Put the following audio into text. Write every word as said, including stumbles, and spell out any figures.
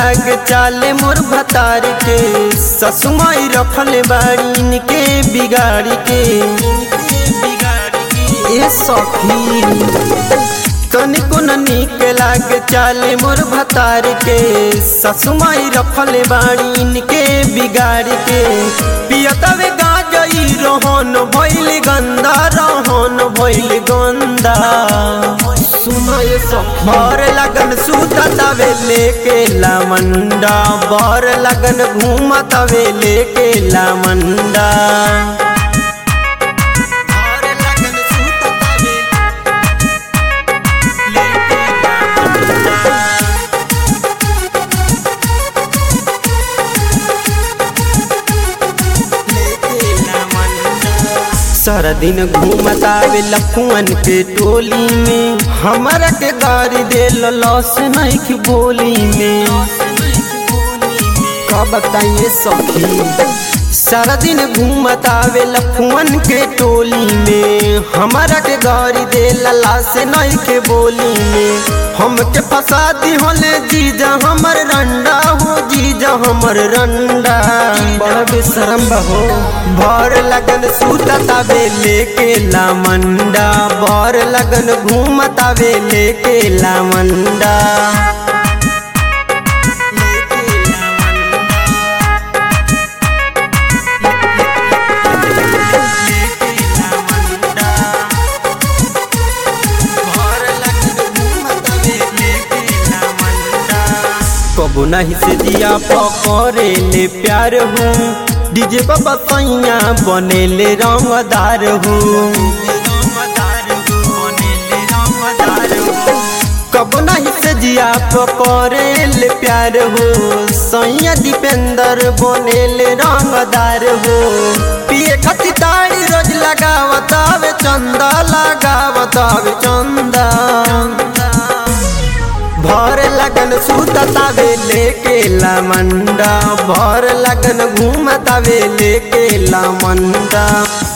लाग चाले मोर भतार के ससुमाई रखले बाड़ी के बिगाड़ के ए सखी तनिको न नीक लाग चाले मोर भतार के ससुमाई रखले बाड़ी के बिगाड़ के पियतवे गाजई रोहन भइल गंदा रोहन भइल गंदा सुनाए सखी बर लगन सुततवे लेके लामंडा बर लगन घूमतवे लेके लामंडा सारा दिन घूमतावे लफुअन के टोली में हमारा के गाड़ी दे लॉस नहीं की बोली में का बताइए सखी सारा दिन घूमतावे लफुअन के टोली में हमारा के गाड़ी दे लॉस नहीं के बोली में हम के फसा दी होले जीजा हमर रंडा हो जीजा हमर रंडा बड़ा बेशरम हो भर लगन सुततावे लेके लामंडा भर लगन घूमतावे लेके लामंडा कबो नहीं से दिया पकड़े ले प्यार हूँ डीजे बाबा सैया बने ले रंगदार हूँ कबो नहीं से जिया पकड़े ले प्यार हूँ सैया दीपेंद्र बने ले रंगदार हूँ पिए खती ताड़ी रोज लगावतावे चंदा लगावतावे चंदा भर लगन सुततावे लेके लामंडा भर लगन घूमतावे लेके लामंडा।